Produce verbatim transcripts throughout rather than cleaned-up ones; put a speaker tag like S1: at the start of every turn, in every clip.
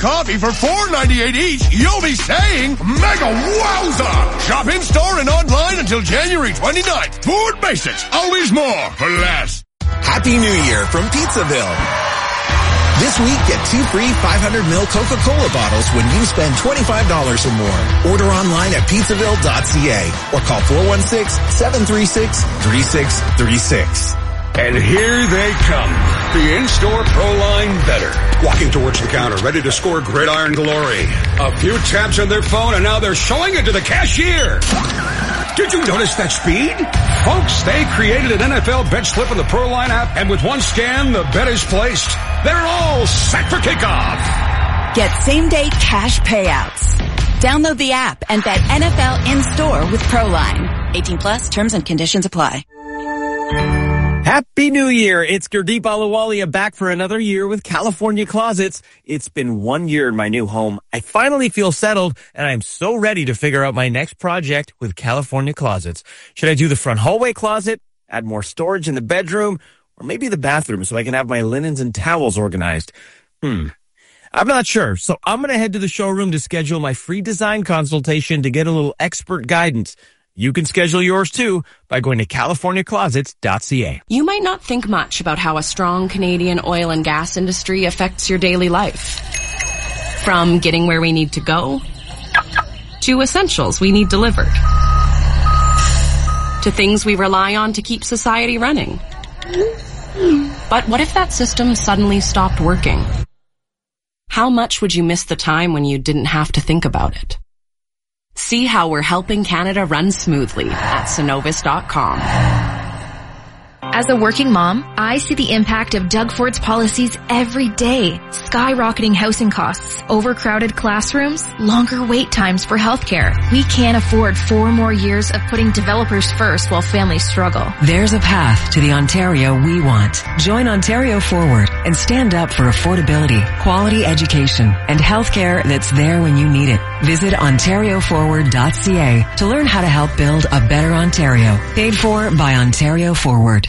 S1: coffee for four ninety-eight each, you'll be saying mega wowza! Shop in-store and online until January twenty-ninth. Food Basics, always more for less.
S2: Happy New Year from Pizzaville. This week, get two free five hundred milliliter Coca-Cola bottles when you spend twenty-five dollars or more. Order online at pizzaville dot c a or call four one six, seven three six, three six three six.
S3: And here they come. The in-store Proline Better. Walking towards the counter, ready to score gridiron glory. A few taps on their phone and now they're showing it to the cashier. Did you notice that speed? Folks, they created an N F L bet slip in the Proline app, and with one scan, the bet is placed. They're all set for kickoff.
S4: Get same-day cash payouts. Download the app and bet N F L in-store with Proline. eighteen plus, terms and conditions apply.
S5: Happy New Year! It's Gurdeep Ahluwalia back for another year with California Closets. It's been one year in my new home. I finally feel settled, and I'm so ready to figure out my next project with California Closets. Should I do the front hallway closet, add more storage in the bedroom, or maybe the bathroom so I can have my linens and towels organized? Hmm. I'm not sure, so I'm going to head to the showroom to schedule my free design consultation to get a little expert guidance. You can schedule yours too by going to california closets dot c a.
S6: You might not think much about how a strong Canadian oil and gas industry affects your daily life. From getting where we need to go, to essentials we need delivered, to things we rely on to keep society running. But what if that system suddenly stopped working? How much would you miss the time when you didn't have to think about it? See how we're helping Canada run smoothly at Cenovus dot com.
S7: As a working mom, I see the impact of Doug Ford's policies every day. Skyrocketing housing costs, overcrowded classrooms, longer wait times for healthcare. We can't afford four more years of putting developers first while families struggle.
S8: There's a path to the Ontario we want. Join Ontario Forward and stand up for affordability, quality education, and healthcare that's there when you need it. Visit ontario forward dot c a to learn how to help build a better Ontario. Paid for by Ontario Forward.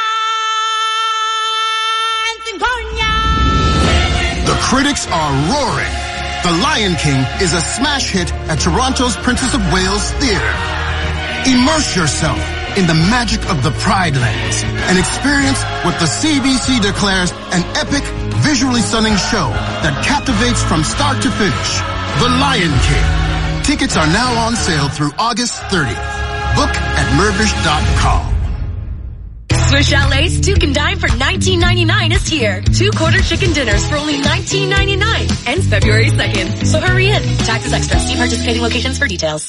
S9: The critics are roaring. The Lion King is a smash hit at Toronto's Princess of Wales Theatre. Immerse yourself in the magic of the Pride Lands and experience what the C B C declares an epic, visually stunning show that captivates from start to finish. The Lion King. Tickets are now on sale through August thirtieth. Book at mervish dot com.
S10: Swiss Chalet's Two Can Dine for nineteen ninety-nine is here. Two quarter chicken dinners for only nineteen ninety-nine. Ends February second. So hurry in. Taxes extra. See participating locations for details.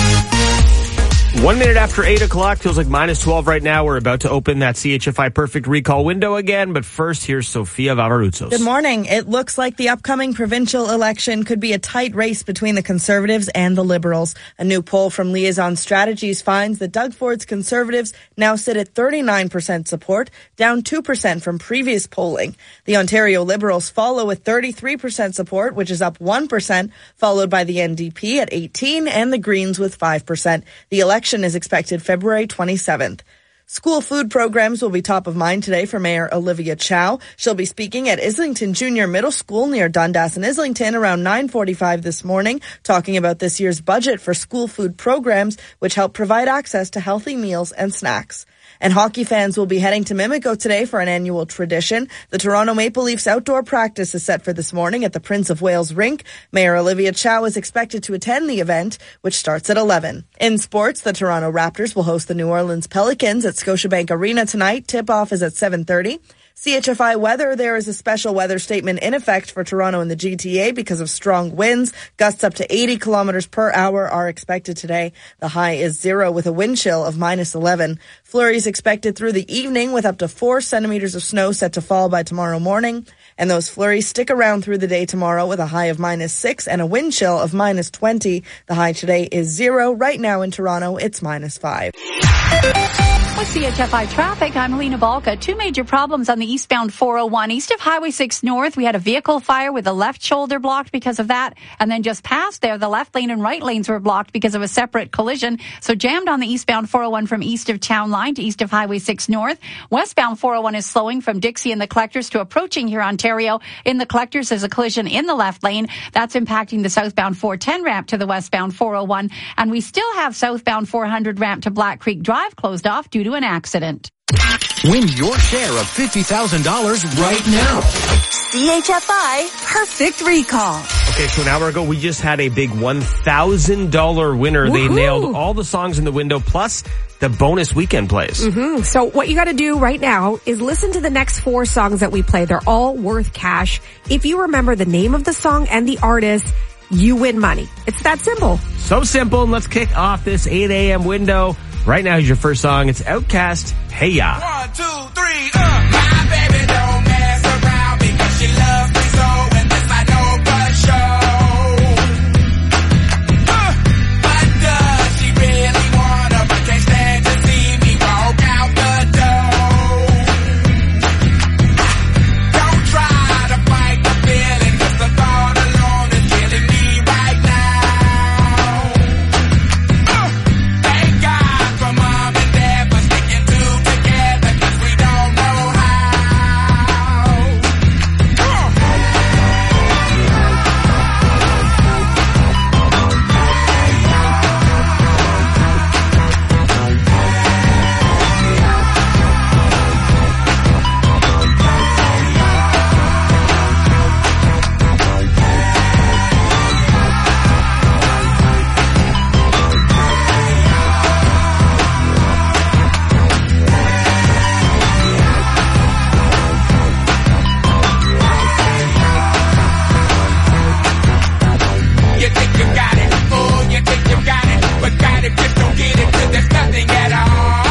S5: One minute after eight o'clock, feels like minus twelve right now. We're about to open that C H F I Perfect Recall window again, but first, here's Sofia Vavaruzos.
S11: Good morning. It looks like the upcoming provincial election could be a tight race between the Conservatives and the Liberals. A new poll from Liaison Strategies finds that Doug Ford's Conservatives now sit at thirty-nine percent support, down two percent from previous polling. The Ontario Liberals follow with thirty-three percent support, which is up one percent, followed by the N D P at eighteen and the Greens with five percent. The election is expected February twenty-seventh. School food programs will be top of mind today for Mayor Olivia Chow. She'll be speaking at Islington Junior Middle School near Dundas and Islington around nine forty-five this morning, talking about this year's budget for school food programs, which help provide access to healthy meals and snacks. And hockey fans will be heading to Mimico today for an annual tradition. The Toronto Maple Leafs outdoor practice is set for this morning at the Prince of Wales rink. Mayor Olivia Chow is expected to attend the event, which starts at eleven. In sports, the Toronto Raptors will host the New Orleans Pelicans at Scotiabank Arena tonight. Tip-off is at seven thirty. C H F I weather, there is a special weather statement in effect for Toronto and the G T A because of strong winds. Gusts up to eighty kilometers per hour are expected today. The high is zero with a wind chill of minus eleven. Flurries expected through the evening with up to four centimeters of snow set to fall by tomorrow morning. And those flurries stick around through the day tomorrow with a high of minus six and a wind chill of minus twenty. The high today is zero. Right now in Toronto, it's minus five.
S12: With C H F I traffic, I'm Helena Balka. Two major problems on the eastbound four oh one. East of Highway six North, we had a vehicle fire with the left shoulder blocked because of that. And then just past there, the left lane and right lanes were blocked because of a separate collision. So jammed on the eastbound four oh one from east of Town Line to east of Highway six North. Westbound four oh one is slowing from Dixie and the Collectors to approaching here, Ontario. In the Collectors, there's a collision in the left lane. That's impacting the southbound four ten ramp to the westbound four oh one. And we still have southbound four hundred ramp to Black Creek Drive closed off due to an accident.
S13: Win your share of fifty thousand dollars right now.
S4: C H F I Perfect Recall.
S5: Okay, so an hour ago, we just had a big one thousand dollars winner.
S14: Woohoo!
S5: They nailed all the songs in the window, plus the bonus weekend plays.
S14: Mm-hmm. So what you got to do right now is listen to the next four songs that we play. They're all worth cash. If you remember the name of the song and the artist, you win money. It's that simple.
S5: So simple. And let's kick off this eight a.m. window. Right now, here's your first song. It's Outkast, Hey Ya.
S15: One, two, three, uh. My baby don't mess around because she loves me so, and this I know for sure. Uh. But does she really wanna, but can't stand to see me walk out the door? Don't try to fight the feeling, 'cause the thought alone is killing me right now. Uh. Thank God for mom and dad for sticking two together, 'cause we don't know how. You think you got it, oh, you think you got it, but got it, just don't get it, 'cause there's nothing at all.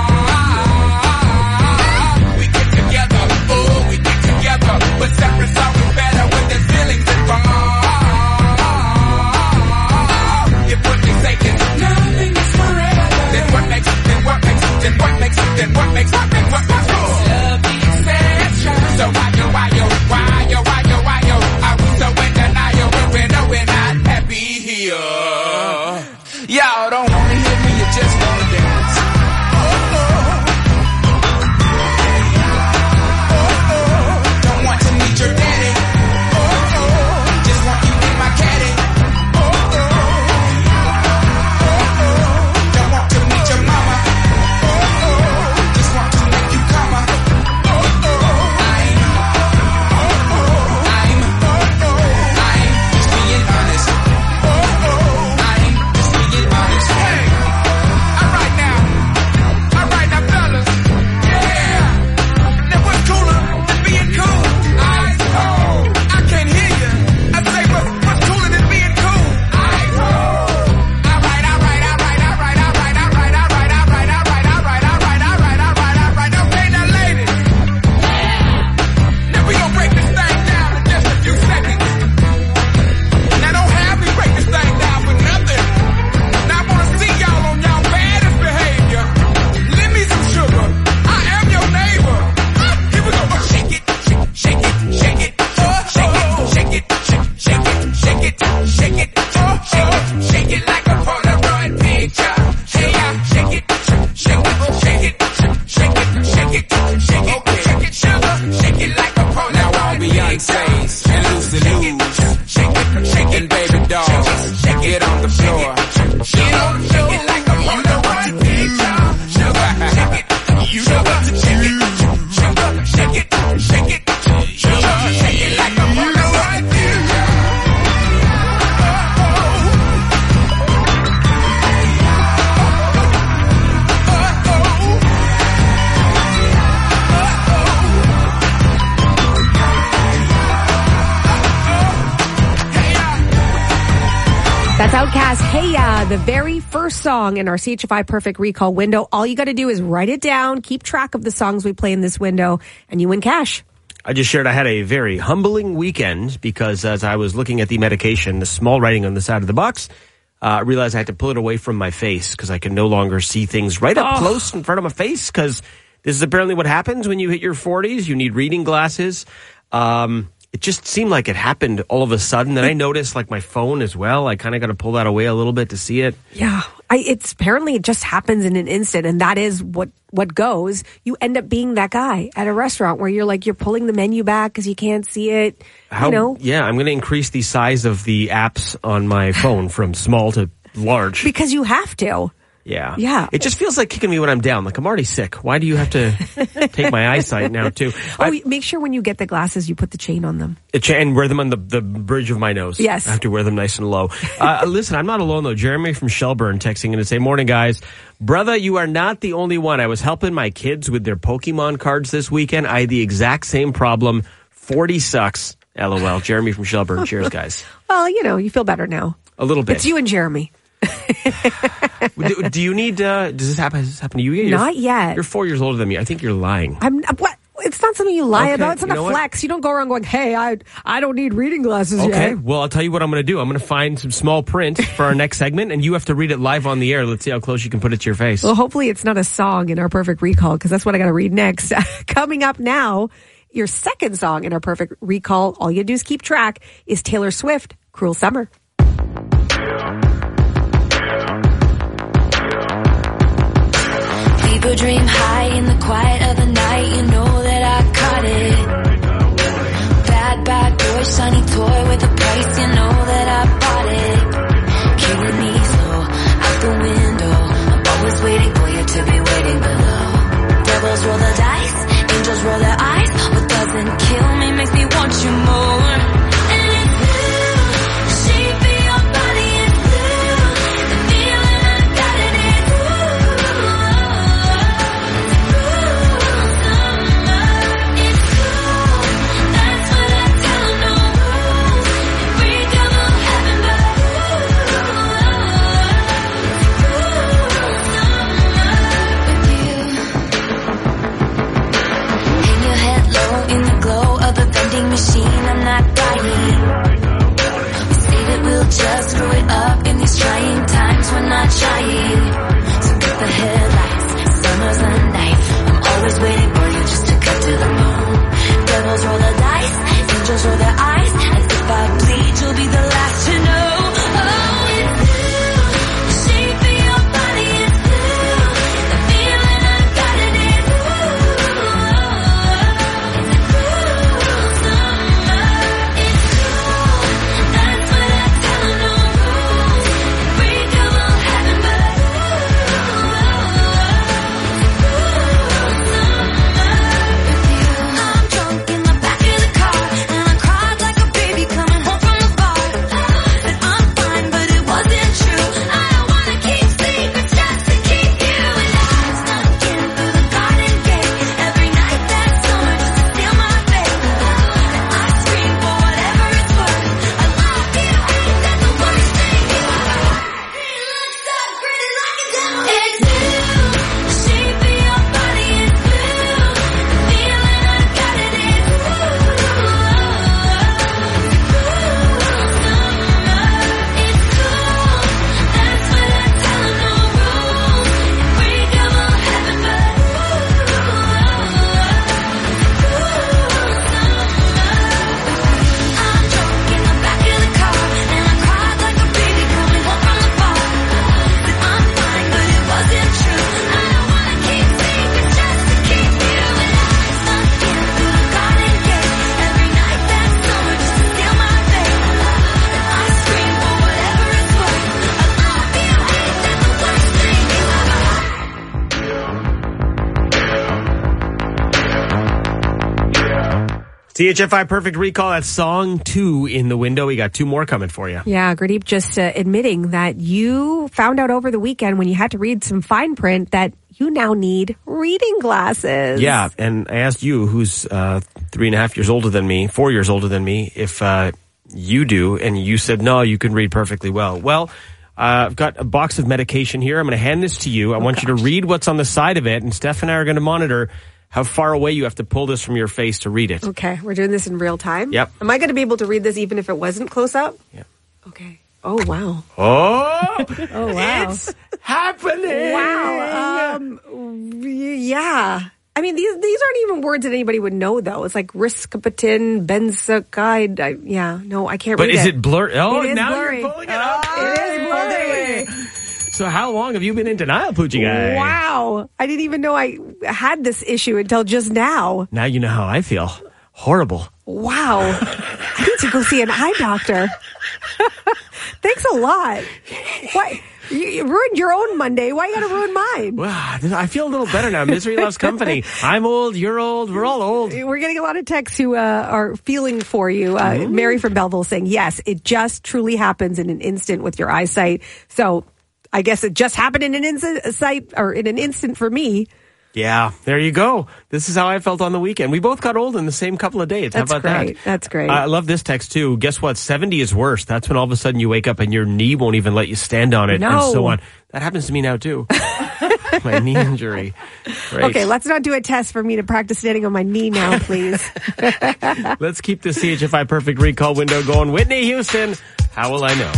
S15: We get together, oh, we get together, but separate's always better when there's feelings involved. If what they say is nothing is forever, then what makes, then what makes, then what makes, then what makes, what makes, what makes love the exception? So why yo, why yo, why yo, why yo, why yo, are we so in denial when we know we're not happy here? Y'all don't wanna hear me, you just wanna dance. Oh, oh. Oh, oh. Don't want to meet your daddy. Oh, oh. Just want you in my caddy. Oh, oh. Oh, oh. Don't want to meet your mama. Oh, oh. Just want to make you come. Oh, oh. I'm, oh, oh. I'm, oh, oh. I'm just being honest. Oh, oh. I'm just being honest. Hey, all right now, all right now, fellas. Yeah, now what's cooler than being cool? Ice cold. I can't hear you. I say, what, what's cooler than being cool? Ice cold. All right, all right, all right, all right, all right, all right, all right, all right, all right, all right, all right, all right, all right, all right. Okay, now, ladies. Now we gonna break this thing down in just a few seconds. Now don't have me break this thing down for nothing. Now I wanna see y'all on y'all baddest behavior. Lend me some sugar. I am your neighbor. Ah, here we go. Oh, shake it, shake it, shake it, shake it, oh, shake it, shake it, shake it, shake it, shake it, oh, shake it, shake it like a Polaroid picture. Hey, yeah, shake it, shake it, shake it, shake it, shake it, shake it, shake it, sugar, shake it like a Polaroid. Now all Beyonce's and Lucy Lou's, shake it, shake it, baby doll, shake it on the floor, shake it on the floor, shake it like a Polaroid picture. Sugar, shake it, you know what to shake it, sugar, shake it, shake it, sugar, shake it like a Polaroid picture.
S14: That's Outkast, Hey Ya, the very first song in our C H F I Perfect Recall window. All you got to do is write it down, keep track of the songs we play in this window, and you win cash.
S5: I just shared I had a very humbling weekend because as I was looking at the medication, the small writing on the side of the box, uh, I realized I had to pull it away from my face because I could no longer see things right up
S14: Oh.
S5: close in front of my face because this is apparently what happens when you hit your forties. You need reading glasses. Um, it just seemed like it happened all of a sudden. Then I noticed like my phone as well. I kind of got to pull that away a little bit to see it.
S14: Yeah, I, it's apparently it just happens in an instant, and that is what what goes. You end up being that guy at a restaurant where you're like you're pulling the menu back because you can't see it.
S5: How,
S14: you know,
S5: yeah, I'm going to increase the size of the apps on my phone from small to large.
S14: because you have to.
S5: Yeah.
S14: Yeah.
S5: It just feels like kicking me when I'm down. Like I'm already sick. Why do you have to take my eyesight now too?
S14: Oh,
S5: I,
S14: make sure when you get the glasses, you put the chain on them.
S5: it, and wear them on the, the bridge of my nose.
S14: Yes.
S5: I have to wear them nice and low. Uh, listen, I'm not alone though. Jeremy from Shelburne texting in to say, morning guys. Brother, you are not the only one. I was helping my kids with their Pokemon cards this weekend. I had the exact same problem. forty sucks. LOL. Jeremy from Shelburne. Cheers, guys.
S14: Well, you know, you feel better now.
S5: A little bit.
S14: It's you and Jeremy.
S5: do, do you need, uh, does this happen, does this happen to you yet? You're-
S14: Not yet.
S5: You're four years older than me. I think you're lying.
S14: I'm what? It's not something you lie
S5: Okay,
S14: about. It's not
S5: you know
S14: a
S5: what?
S14: flex. You don't go around going, "Hey, I I don't need reading glasses
S5: Okay,
S14: yet."
S5: well, I'll tell you what I'm going to do. I'm going to find some small print for our next segment, and you have to read it live on the air. Let's see how close you can put it to your face.
S14: Well, hopefully it's not a song in our perfect recall because that's what I got to read next. Coming up now, your second song in our perfect recall, all you do is keep track, is Taylor Swift, Cruel Summer.
S16: People dream high in the quiet of the night. You know that I caught it. Bad, bad boy, shiny toy with a price. You know that I bought it. Killing me slow, out the window. I'm always waiting for you to be waiting below. Devils roll the dice, angels roll their eyes. What doesn't kill me makes me want you more. And it's blue, the shape of your body is blue. The feeling I got in it, machine, I'm not dying. We say that we'll just screw it up in these trying times. We're not trying. So cut the headlights, summer's the night. I'm always waiting for you just to cut to the bone. Devils roll the dice, angels roll their eyes. And if I bleed, you'll be the last to know. Oh, it's blue, the shape of your body is blue. The feeling I got in it,
S5: C H F I Perfect Recall, that's song two in the window. We got two more coming for you.
S14: Yeah, Gurdeep just uh, admitting that you found out over the weekend when you had to read some fine print that you now need reading glasses.
S5: Yeah, and I asked you, who's uh, three and a half years older than me, four years older than me, if uh, you do, and you said, no, you can read perfectly well. Well, uh, I've got a box of medication here. I'm going to hand this to you. I oh, want gosh. you to read what's on the side of it, and Steph and I are going to monitor how far away you have to pull this from your face to read it.
S14: Okay, we're doing this in real time?
S5: Yep.
S14: Am I going to be able to read this even if it wasn't close up?
S5: Yeah.
S14: Okay. Oh, wow.
S5: Oh,
S14: oh wow.
S5: It's happening.
S14: Wow. Um, yeah. I mean, these these aren't even words that anybody would know, though. It's like risperidone, benzocaine. I, yeah, no, I can't
S5: but
S14: read it.
S5: But is it blurry? Oh,
S14: it is
S5: now
S14: blurry.
S5: you're pulling it up.
S14: Oh, it is blurry.
S5: So how long have you been in denial, Poochie Guy?
S14: Wow. I didn't even know I had this issue until just now.
S5: Now you know how I feel. Horrible.
S14: Wow. I need to go see an eye doctor. Thanks a lot. Why? You, you ruined your own Monday. Why you got to ruin mine?
S5: Wow, I feel a little better now. Misery loves company. I'm old. You're old. We're all old.
S14: We're getting a lot of texts who uh, are feeling for you. Uh, mm-hmm. Mary from Belleville saying, yes, it just truly happens in an instant with your eyesight. So I guess it just happened in an instant, or in an instant for me.
S5: Yeah, there you go. This is how I felt on the weekend. We both got old in the same couple of days.
S14: That's
S5: how about
S14: great.
S5: that?
S14: That's great.
S5: Uh, I love this text, too. Guess what? seventy is worse. That's when all of a sudden you wake up and your knee won't even let you stand on it
S14: no.
S5: and so on. That happens to me now, too. My knee injury. Great.
S14: Okay, let's not do a test for me to practice standing on my knee now, please.
S5: Let's keep the C H F I Perfect Recall window going. Whitney Houston, how will I know?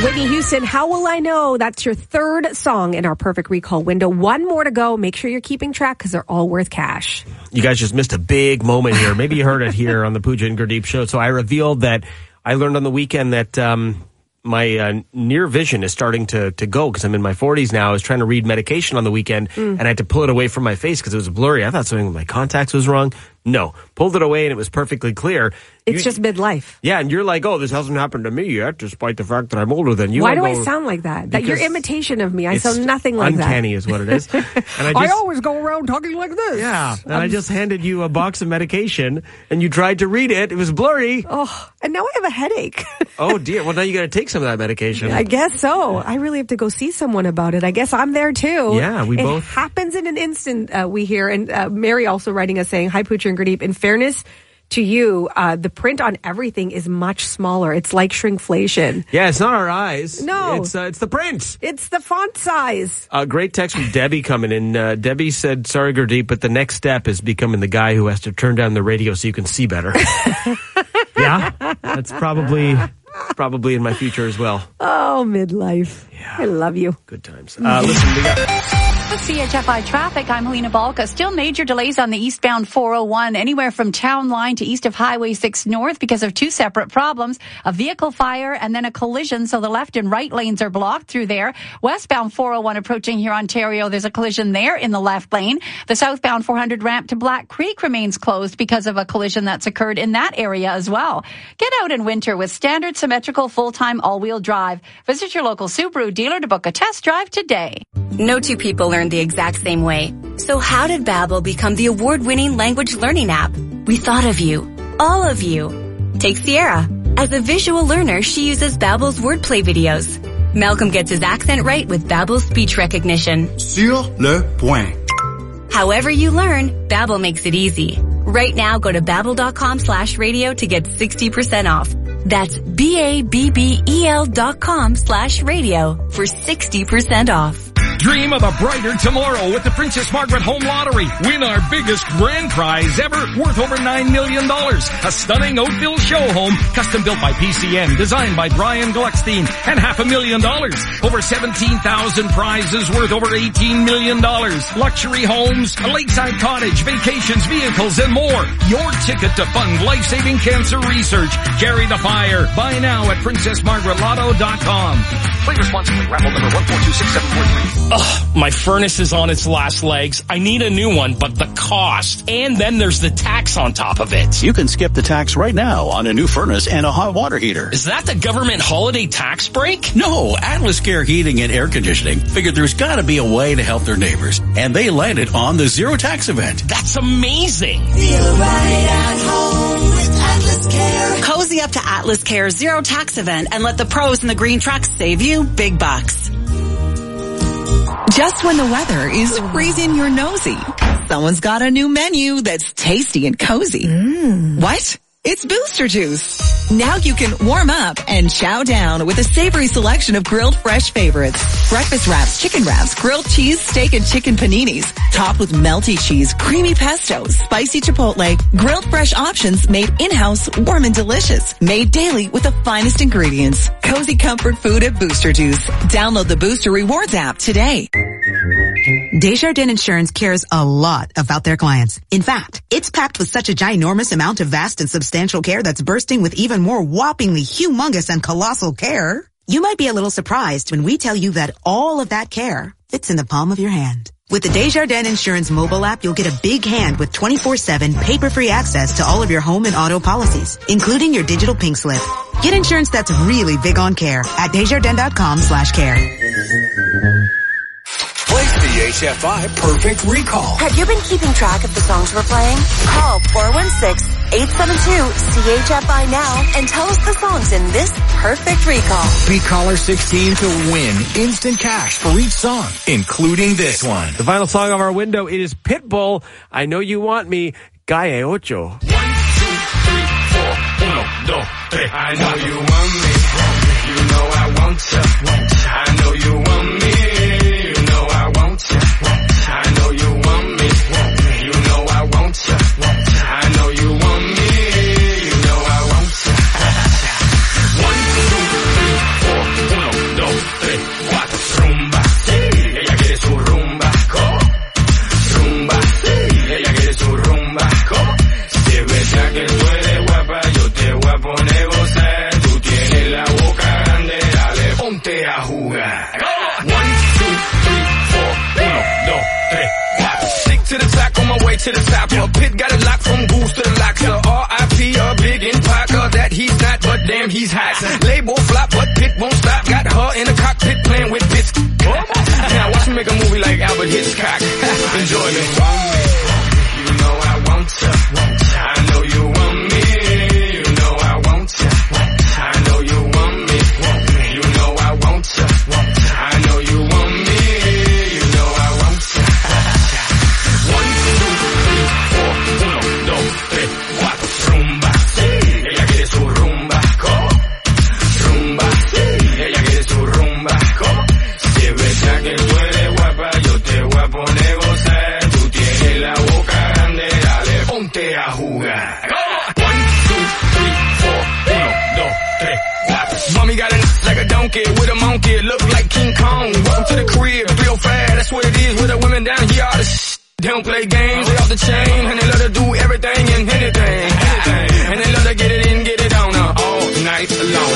S14: Whitney Houston, How Will I Know? That's your third song in our perfect recall window. One more to go. Make sure you're keeping track because they're all worth cash.
S5: You guys just missed a big moment here. Maybe you heard it here on the Pooja and Gurdeep show. So I revealed that I learned on the weekend that um, my uh, near vision is starting to, to go because I'm in my forties now. I was trying to read medication on the weekend, mm. and I had to pull it away from my face because it was blurry. I thought something with my contacts was wrong. No. Pulled it away, and it was perfectly clear.
S14: It's
S5: you,
S14: just midlife.
S5: Yeah, and you're like, oh, this hasn't happened to me yet, despite the fact that I'm older than you.
S14: Why
S5: I
S14: do
S5: go,
S14: I sound like that? That your imitation of me. I sound nothing like
S5: uncanny
S14: that.
S5: Uncanny is what it is. And I, just,
S14: I always go around talking like this.
S5: Yeah, and um, I just handed you a box of medication, and you tried to read it. It was blurry.
S14: Oh, and now I have a headache.
S5: Oh, dear. Well, now you got to take some of that medication.
S14: I guess so. I really have to go see someone about it. I guess I'm there, too.
S5: Yeah, we
S14: it
S5: both.
S14: It happens in an instant, uh, we hear. And uh, Mary also writing us saying, hi, Pooja and Gurdeep. In fairness to you, uh, the print on everything is much smaller. It's like shrinkflation.
S5: Yeah, it's not our eyes.
S14: No.
S5: It's, uh, it's the print.
S14: It's the font size.
S5: A uh, great text from Debbie coming in. Uh, Debbie said, sorry, Gurdeep, but the next step is becoming the guy who has to turn down the radio so you can see better. Yeah, that's probably... Probably in my future as well.
S14: Oh, midlife.
S5: Yeah.
S14: I love you.
S5: Good times. Uh, listen, we got...
S12: With C H F I traffic, I'm Helena Balka. Still major delays on the eastbound four oh one, anywhere from Town Line to east of Highway six North because of two separate problems, a vehicle fire and then a collision, so the left and right lanes are blocked through there. Westbound four oh one approaching here, Ontario, there's a collision there in the left lane. The southbound four hundred ramp to Black Creek remains closed because of a collision that's occurred in that area as well. Get out in winter with standard symmetrical full-time all-wheel drive. Visit your local Subaru dealer to book a test drive today.
S4: No two people learn the exact same way. So how did Babbel become the award-winning language learning app? We thought of you. All of you. Take Sierra. As a visual learner, she uses Babbel's wordplay videos. Malcolm gets his accent right with Babbel's speech recognition.
S9: Sur le point.
S4: However you learn, Babbel makes it easy. Right now, go to babbel.com slash radio to get sixty percent off. That's B-A-B-B-E-L dot com slash radio for sixty percent off.
S17: Dream of a brighter tomorrow with the Princess Margaret Home Lottery. Win our biggest grand prize ever, worth over nine million dollars. A stunning Oakville show home, custom built by P C N, designed by Brian Gluckstein, and half a million dollars. Over seventeen thousand prizes worth over eighteen million dollars. Luxury homes, a lakeside cottage, vacations, vehicles, and more. Your ticket to fund life-saving cancer research. Carry the fire. Buy now at princess margaret lotto dot com.
S18: Play responsibly. Raffle number one four two six seven four three.
S19: Ugh, my furnace is on its last legs. I need a new one, but the cost. And then there's the tax on top of it.
S13: You can skip the tax right now on a new furnace and a hot water heater.
S19: Is that the government holiday tax break?
S13: No, Atlas Care Heating and Air Conditioning figured there's got to be a way to help their neighbors. And they landed on the zero tax event.
S19: That's amazing.
S20: Feel right at home with Atlas Care.
S21: Cozy up to Atlas Care's zero tax event and let the pros in the green trucks save you big bucks. Just when the weather is freezing your nosy, someone's got a new menu that's tasty and cozy. Mm. What? It's Booster Juice. Now you can warm up and chow down with a savory selection of grilled fresh favorites. Breakfast wraps, chicken wraps, grilled cheese, steak and chicken paninis, topped with melty cheese, creamy pesto, spicy chipotle, grilled fresh options made in-house, warm and delicious. Made daily with the finest ingredients. Cozy comfort food at Booster Juice. Download the Booster Rewards app today.
S22: Desjardins Insurance cares a lot about their clients. In fact, it's packed with such a ginormous amount of vast and substantial care that's bursting with even more whoppingly humongous and colossal care. You might be a little surprised when we tell you that all of that care fits in the palm of your hand. With the Desjardins Insurance mobile app, you'll get a big hand with twenty-four seven paper-free access to all of your home and auto policies, including your digital pink slip. Get insurance that's really big on care at desjardins.com slash care.
S3: Play C H F I Perfect Recall.
S10: Have you been keeping track of the songs we're playing? Call four one six, eight seven two, C H F I now and tell us the songs in this Perfect Recall.
S13: Be caller sixteen to win instant cash for each song, including this one.
S5: The final song of our window, it is Pitbull, I Know You Want Me, Calle Ocho.
S15: One, two, three, four, uno, dos, tres. I know you want me. You know I want you. I know you want me. I know you want me. You know I want you. I know you want me. You know I want you. One, two, three, four, uno, to the top, on my way to the top. A pit got it locked from goose to the locks. R I P a big in Parker that he's not, but damn he's hot. Label flop, but Pit won't stop. Got her in the cockpit playing with bits. Now watch me make a movie like Albert Hitchcock. Enjoy me. You know I want to. I know you want me. You know I want to. I know you want me. You know I want to. I know you want me. You know I want to. One, two, three, four. Uno, dos, tres, cuatro. Rumba. Ella quiere su rumba. Go. Rumba. Ella quiere su rumba. Go. Si es verdad que tú eres guapa, yo te voy a poner gozar. Tú tienes la boca grande, dale, ponte a jugar. One, two, three, four. Uno, dos, tres, cuatro. Mommy got it like a donkey with a monkey. Look like King Kong. Welcome to the crib, three oh five. That's what it is with the women down here. All the sh- they don't play games, they off the chain, and they love to do everything and anything, anything. And they love to get it in, get it on uh, all night long.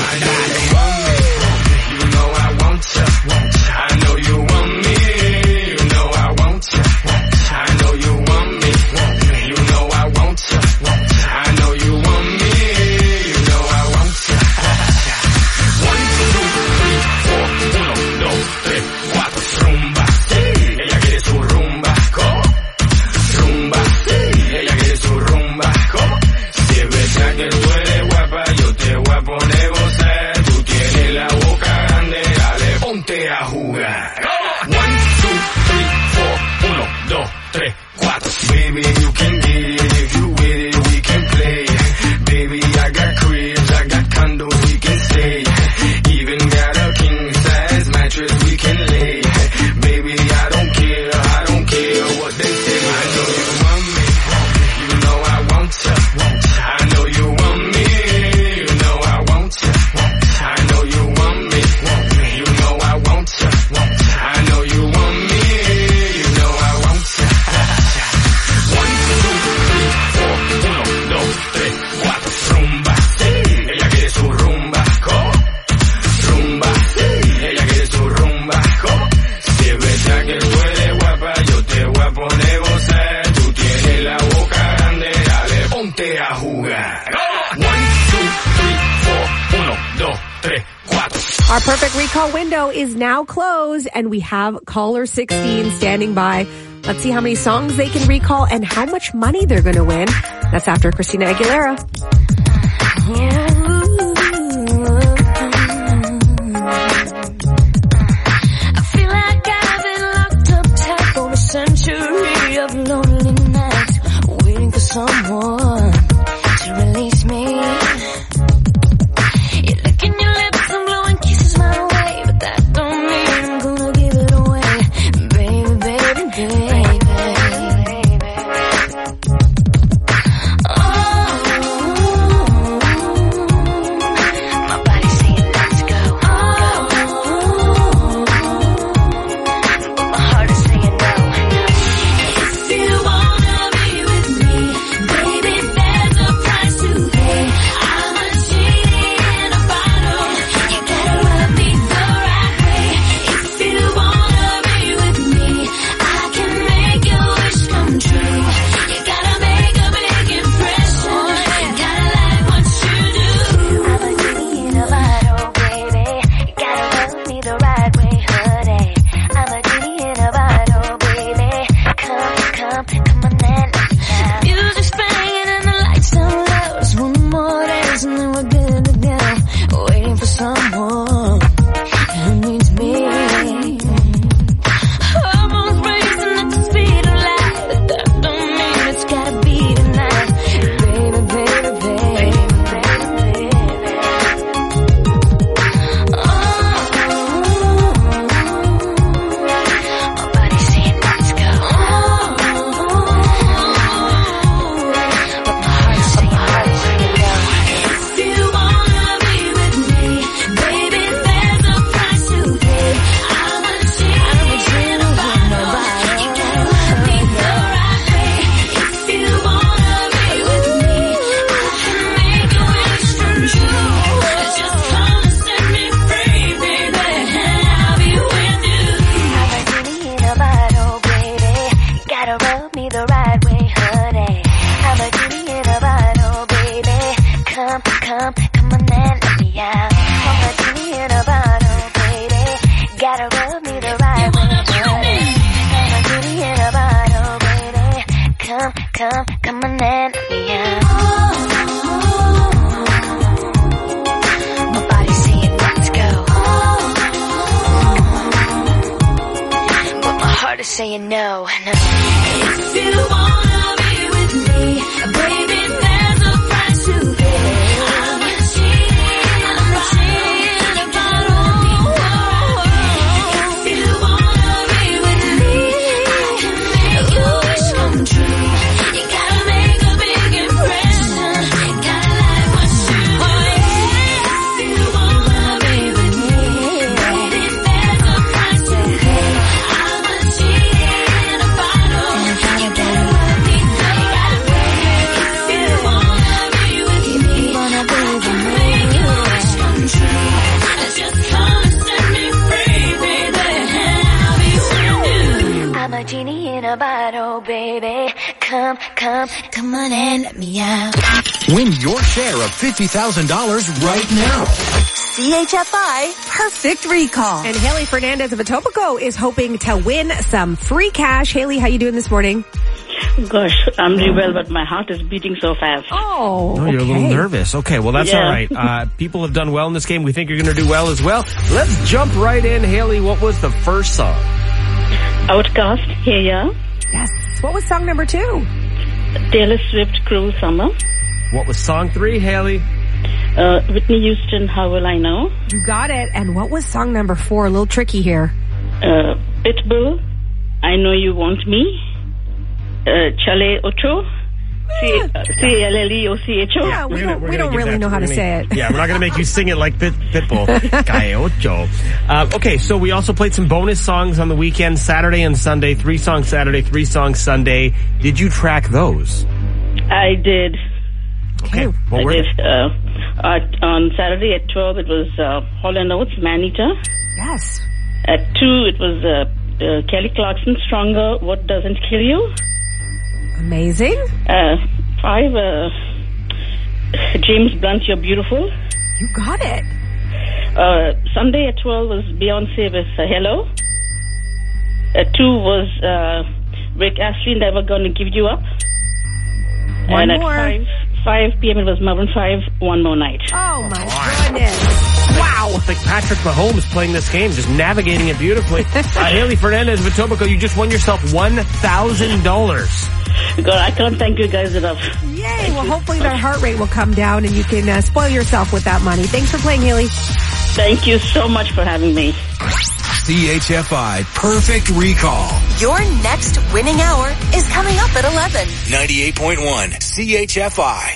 S15: You know I want to. I know you want me. You know I want to. I know you want me. You know I want to. I know you want me. You know I want to. One, two, three, four. Uno, dos, tres, cuatro. Rumba. Ella quiere su rumba. Go. Rumba. Ella quiere su rumba. Go. Si es verdad que tú eres guapa, yo te voy a poner gozar. Tú tienes la boca grande, dale, ponte a jugar. One, two, three, four. Uno, dos, tres, cuatro. Baby, you can get it. If you with it, we can play. Baby, I got cribs, I got condos, we can stay. Even got a king size mattress we can lay. Baby, I don't care, I don't care what they say. I know you want me. You know I want to. I know you want me. You know I want to. I know you want me. You know I want to. I know you want me. You know I want to. One, two, three, four. Uno, dos, tres, cuatro. Rumba. Ella quiere su rumba. Go. Rumba. Ella quiere su rumba. Go. Si es verdad que tú eres guapa, yo te voy a poner gozar. Tú tienes la boca grande, dale, ponte a jugar. One, two, three, four. Uno, dos, tres, cuatro.
S14: Our perfect recall window is now closed, and we have caller sixteen standing by. Let's see how many songs they can recall and how much money they're going to win. That's after Christina Aguilera.
S16: I feel like I've been locked up tight for a century of lonely nights, waiting for someone to release me. You're licking your lips and blowing kisses my way, but that don't mean I'm gonna give it away, baby, baby, baby. Oh, my body's saying let's go. Oh, but my heart is saying no. If you wanna be with me, baby, there's a price to pay. I'm a genie in a bottle. You gotta rub me the right way. If you wanna be with me, I can make your wish come true. You gotta make a big impression. Gotta like what you do. I'm a genie in a bottle, baby. You gotta rub me the right way, honey. I'm a genie in a bottle, baby. Come, come, come on then. Music's playing and the lights down low. Just one more dance and then we're good to go. Waiting for someone who needs me. Hormones racing at the speed of light, but that don't mean it's gotta be tonight. Baby, baby, baby, baby, baby. Oh, my body's saying let's go. Oh, but my heart's saying no. If you wanna be with me, baby, there's a price to pay. I'm a genie in a bottle. You gotta rub me the right way. If you wanna be with me, I can make your wish come true. Just come and set me free, baby, and I'll be with you. I'm a genie in a bottle, baby. You gotta rub rub me the right way, honey. I'm a genie in a bottle, baby. Come, come, come on and let me out. I'm a genie in a bottle, baby. Gotta rub me the right way, honey. I'm a genie in a bottle, baby. Come, come, come on and let me out. My body's saying let's go, but my heart is saying no, no. If you wanna be with me, baby, there's a price to pay. I'm a cheating, I'm a cheating about all. If you wanna be with me, I can make your wish come true. You gotta make a big impression. Gotta like what you do. If you wanna be with me, baby, there's a price to pay. I'm a cheating about all. You gotta love me, you gotta pay. If you wanna be with me, wanna be with me, make your wish come true. Just come and set me free, baby, and I'll be with you. I'm a genie in a bottle, baby. Come, come, come on and let me out.
S1: Win your share of fifty thousand dollars right now.
S7: C H F I Perfect Recall.
S14: And Haley Fernandez of Etobicoke is hoping to win some free cash. Haley, how you doing this morning?
S2: Gosh, I'm doing well, but my heart is beating so fast.
S14: Oh,
S5: Oh, you're a little nervous. Okay, well, that's
S2: Yeah.
S5: all right. Uh, people have done well in this game. We think you're going to do well as well. Let's jump right in. Haley, what was the first song?
S2: Outcast, Hey Ya.
S14: Yes. What was song number two?
S2: Taylor Swift, Cruel Summer.
S5: What was song three, Haley?
S2: Uh, Whitney Houston, How Will I Know?
S14: You got it. And what was song number four? A little tricky here.
S2: Uh, Pitbull, I Know You Want Me. Uh, Chale Ocho. C A L L E O C H O.
S14: Yeah, we
S5: We're gonna-
S14: don't,
S5: we're
S14: we
S5: gonna
S14: don't
S5: give
S14: really
S5: that-
S14: know how
S5: we're
S14: to
S5: gonna-
S14: say it.
S5: Yeah, we're not going to make you sing it like Pit, Pitbull. Cayocho. Uh, okay, so we also played some bonus songs on the weekend, Saturday and Sunday. Three songs Saturday, three songs Sunday. Did you track those?
S2: I did.
S5: Okay. What
S2: I
S5: were
S2: did.
S5: they?
S2: Uh, at, on Saturday at twelve, it was uh, Hall and Oates, Man-Eater.
S14: Yes.
S2: At two, it was uh, uh, Kelly Clarkson, Stronger, What Doesn't Kill You.
S14: Amazing.
S2: Uh, five, uh, James Blunt, You're Beautiful.
S14: You got it.
S2: Uh, Sunday at twelve was Beyonce with uh, Hello. At two was uh, Rick Astley, Never Gonna Give You Up.
S14: One
S2: and
S14: more.
S2: at five, five p.m. it was Maroon five, One More Night.
S14: Oh, my goodness. Wow.
S5: I think Patrick Mahomes playing this game, just navigating it beautifully. uh, Haley Fernandez of Etobicoke, you just won yourself one thousand dollars.
S2: God, I can't thank you guys enough.
S14: Yay. Well, hopefully that heart rate will come down and you can uh, spoil yourself with that money. Thanks for playing, Haley.
S2: Thank you so much for having me.
S1: C H F I Perfect Recall.
S23: Your next winning hour is coming up at eleven.
S1: ninety-eight point one C H F I.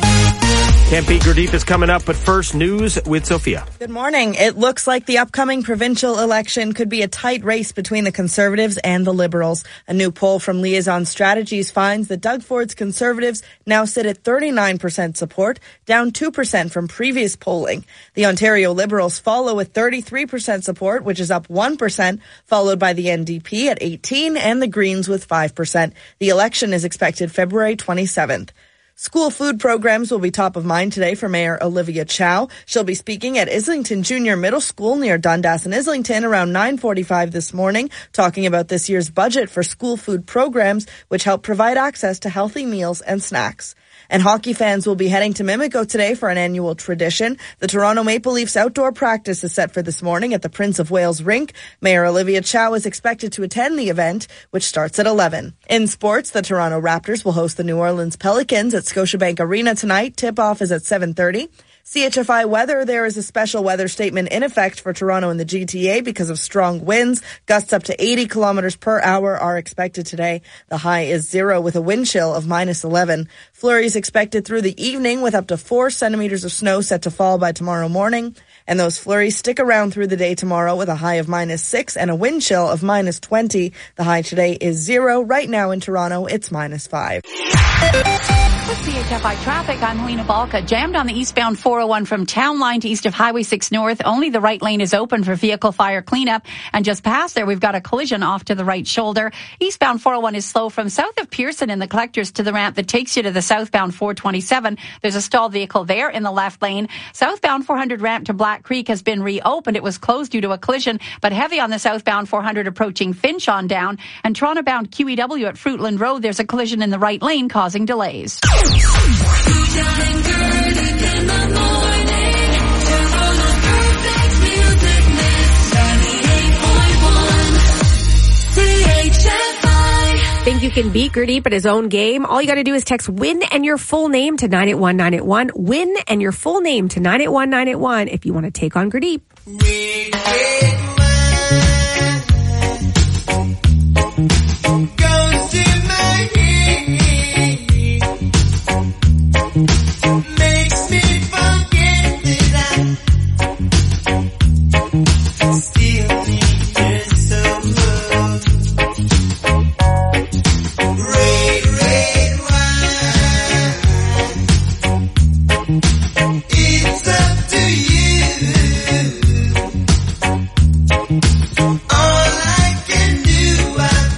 S5: Campy Gurdeep is coming up, but first, news with Sophia.
S11: Good morning. It looks like the upcoming provincial election could be a tight race between the Conservatives and the Liberals. A new poll from Liaison Strategies finds that Doug Ford's Conservatives now sit at thirty-nine percent support, down two percent from previous polling. The Ontario Liberals follow with thirty-three percent support, which is up one percent, followed by the N D P at eighteen and the Greens with five percent. The election is expected February twenty-seventh. School food programs will be top of mind today for Mayor Olivia Chow. She'll be speaking at Islington Junior Middle School near Dundas and Islington around nine forty-five this morning, talking about this year's budget for school food programs, which help provide access to healthy meals and snacks. And hockey fans will be heading to Mimico today for an annual tradition. The Toronto Maple Leafs outdoor practice is set for this morning at the Prince of Wales rink. Mayor Olivia Chow is expected to attend the event, which starts at eleven. In sports, the Toronto Raptors will host the New Orleans Pelicans at Scotiabank Arena tonight. Tip-off is at seven thirty. C H F I weather, there is a special weather statement in effect for Toronto and the G T A because of strong winds. Gusts up to eighty kilometers per hour are expected today. The high is zero with a wind chill of minus eleven. Flurries expected through the evening with up to four centimeters of snow set to fall by tomorrow morning. And those flurries stick around through the day tomorrow with a high of minus six and a wind chill of minus twenty. The high today is zero. Right now in Toronto, it's minus five.
S6: With C H F I traffic, I'm Helena Balka. Jammed on the eastbound four oh one from Town Line to east of Highway six North. Only the right lane is open for vehicle fire cleanup. And just past there, we've got a collision off to the right shoulder. Eastbound four oh one is slow from south of Pearson in the collectors to the ramp that takes you to the southbound four twenty-seven. There's a stalled vehicle there in the left lane. Southbound four hundred ramp to Black Creek has been reopened. It was closed due to a collision, but heavy on the southbound four hundred approaching Finch on down. And Toronto-bound Q E W at Fruitland Road, there's a collision in the right lane causing delays.
S14: Think you can beat Gurdeep at his own game? All you got to do is text WIN and your full name to nine eight one nine eight one. WIN and your full name to nine eight one nine eight one if you want to take on Gurdeep.
S20: Makes me forget that I still need you so much. Red, red wine. It's up to you. All I can do,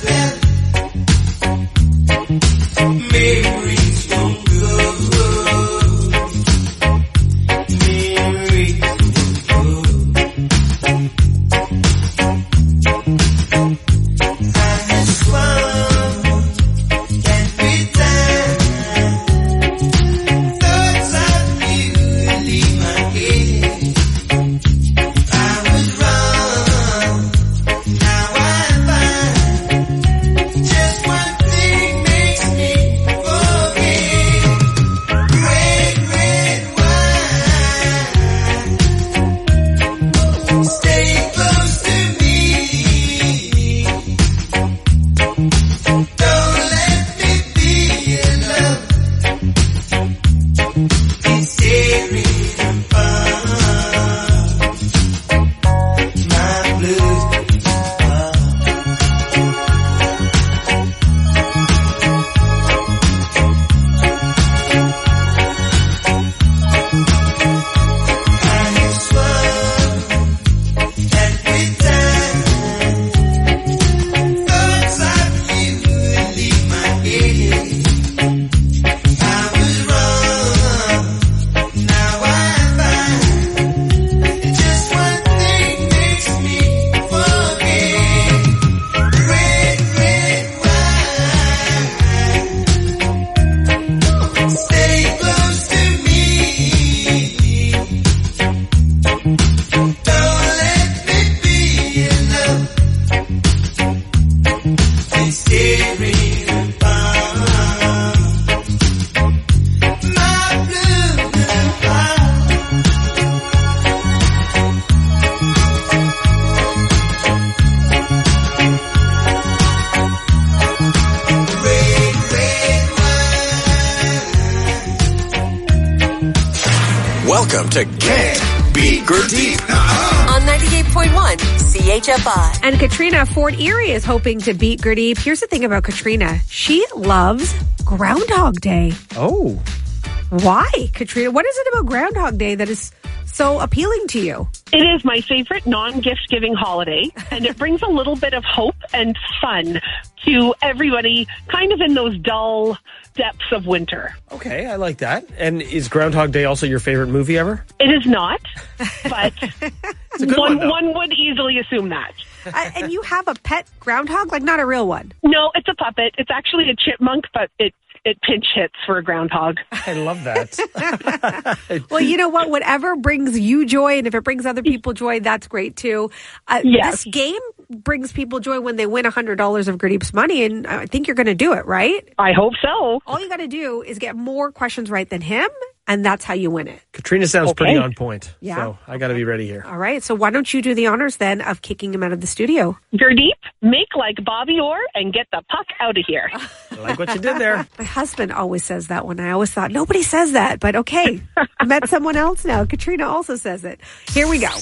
S20: I felt memories won't go.
S1: Welcome to Can't Beat Gurdeep.
S23: On ninety-eight point one C H F I.
S14: And Katrina, Fort Erie is hoping to beat Gurdeep. Here's the thing about Katrina. She loves Groundhog Day.
S5: Oh.
S14: Why, Katrina? What is it about Groundhog Day that is so appealing to you?
S8: It is my favorite non-gift giving holiday, and it brings a little bit of hope and fun to everybody kind of in those dull depths of winter.
S5: Okay, I like that. And is Groundhog Day also your favorite movie ever?
S8: It is not, but
S5: one,
S8: one, one would easily assume that.
S14: uh, and you have a pet groundhog, like not a real one?
S8: No, it's a puppet. It's actually a chipmunk, but it it pinch hits for a groundhog.
S5: I love that.
S14: Well, you know what? Whatever brings you joy, and if it brings other people joy, that's great too. Uh,
S8: yes.
S14: This game brings people joy when they win one hundred dollars of Gurdeep's money, and I think you're going to do it, right?
S8: I hope so.
S14: All you got to do is get more questions right than him, and that's how you win it.
S5: Katrina sounds
S8: Okay.
S5: pretty on point.
S14: Yeah.
S5: So I got to be ready here.
S14: All right, so why don't you do the honors then of kicking him out of the studio?
S8: Gurdeep, make like Bobby Orr and get the puck out of here.
S5: I like what you did there.
S14: My husband always says that one. I always thought, nobody says that, but okay. I met someone else now. Katrina also says it. Here we go.